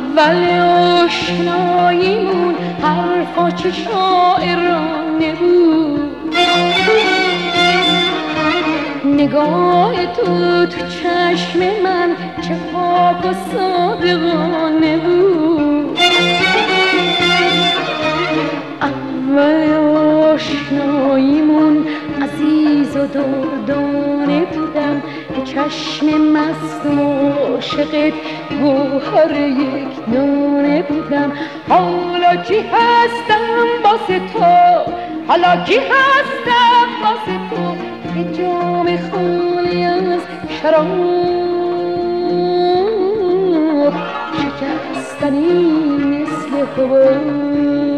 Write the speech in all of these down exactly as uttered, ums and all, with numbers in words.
اول آشناییمون حرفا چه شاعرانه بود، نگاه تو تو چشم من چه پاک و صادقانه بود. اول آشناییمون عزیز و دردانه بودم، به چشم مست و عاشقت گوهر یک دانه بودم. حالا کی هستم واسه تو، حالا کی هستم واسه تو، که جام خالی از شراب شکستنی مثل حباب.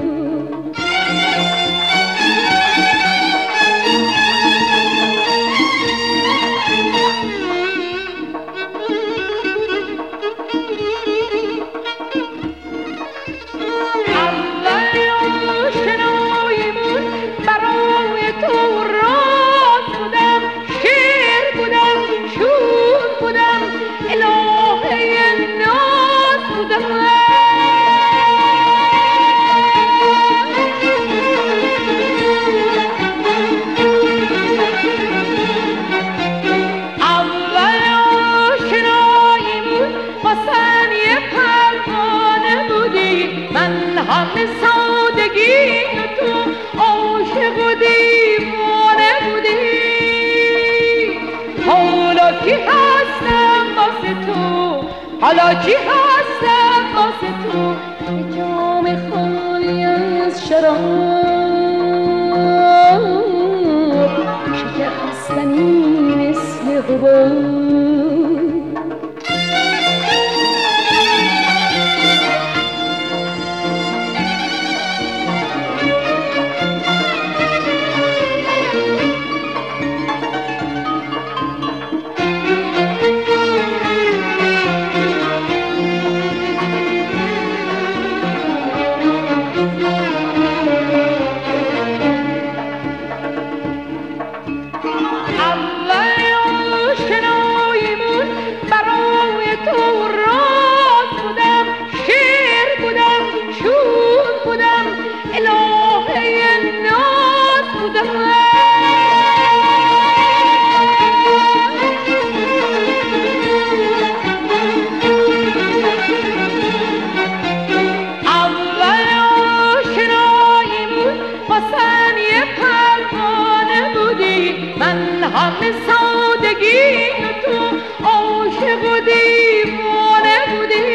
همه سادگی تو عاشق و دیوانه بودی. حالا کی هستم واسه تو، حالا کی هستم واسه تو، که جام خالی از شراب شکستنی مثل حباب. همه سادگی تو عاشق و دیوانه بودی.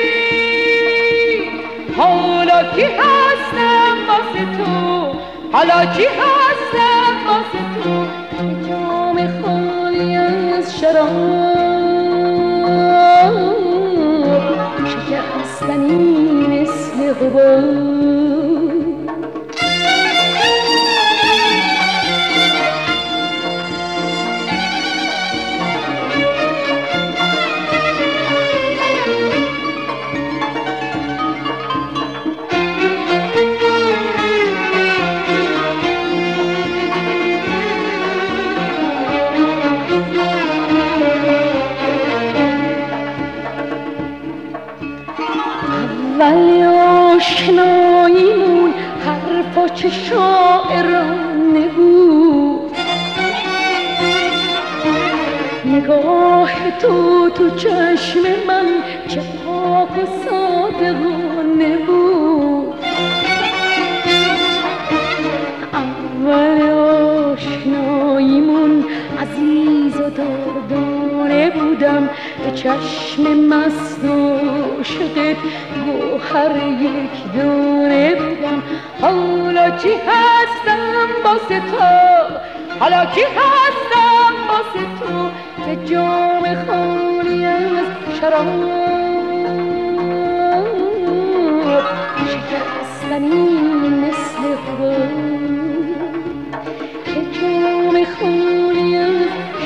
حالا کی هستم واسه تو، حالا کی هستم واسه تو، که جام خالی از شراب شکستنی مثل حباب. اول آشناییمون حرفا چه شاعرانه بود، نگاه تو تو چشم من چه پاک و صادقانه بود. اول آشناییمون عزیز و دردانه بودم، به چشم مست و عاشقت گوهر یک دانه بودم. حالا کی هستم واسه تو، حالا کی هستم واسه تو، که جام خالی از شراب شکستنی مثل حباب، که جام خالی از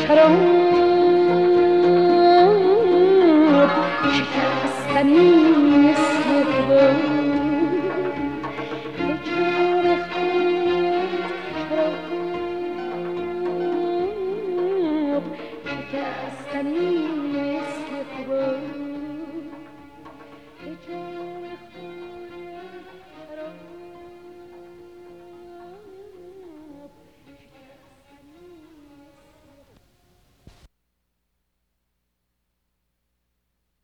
شراب شکستنی مثل حباب، که جام خالی از شراب شکستنی مثل حباب.